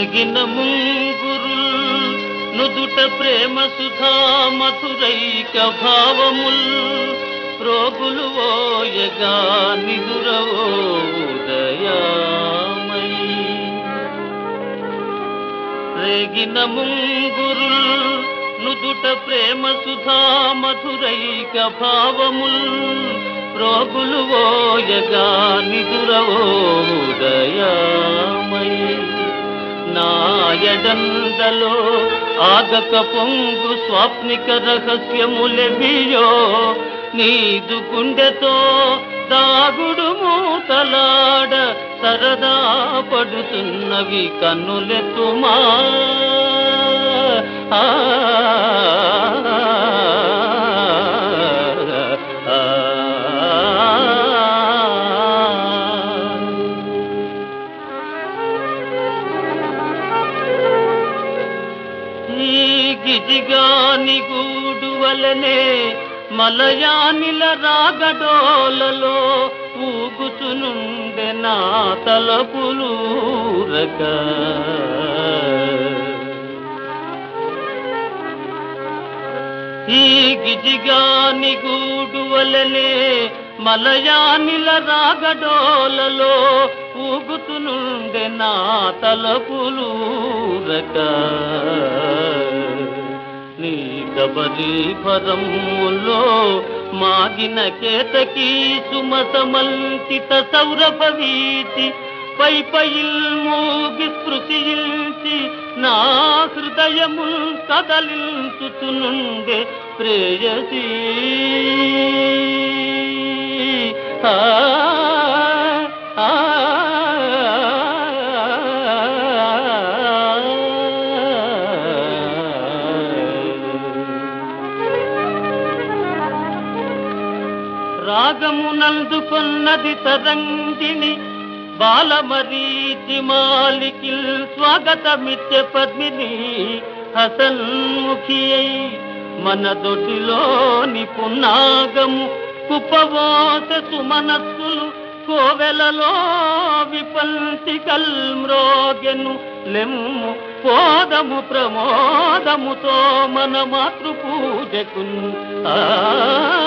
రేగిన ముంగురుల్ నుదుట ప్రేమ సుధా మధురైక భావముల్ రోగులు ఓయగా నిదురవో ఉదయామై. రేగిన ముంగురుల్ నుదుట ప్రేమ సుధా మధురైక భావముల్ రోగులు ఓయగా నిదురవో ఉదయామై. నాయడందలో ఆగక పొంగు స్వాప్నిక రహస్యములెవియో నీదు గుండెతో దాగుడు మూతలాడ సరదా పడుతున్నవి కన్నులెత్తుమా. గిజిగాని గూడు వలనే మలయానిల రాగడోలలో ఊగుచునుండె నా తలపులూరక. ఈ గిజిగాని గూడు వలనే మలయానిల రాగడోలలో ఊగుతునుండె నా తలపులూరక. నీ కబరీఫరములో మాగిన కేతకీ సుమసమల్కిత సౌరభ వీచి పై పైల్ మూగి స్పృశించి నా హృదయము కదలించుచునుండే ప్రేయసీ. రాగమునందుకొన్నది తరంగిణి బాలమరీచి మాలికిల్ స్వాగతమిత్య పద్మిని హసన్ముఖి అయి మన దొడ్డిలోని పున్నాగము కుపవోస సుమనస్సులు కోవెలలో విపంతి కల్మ్రోగెను. లెమ్ము పోదము ప్రమోదముతో మన మాతృపూజకు.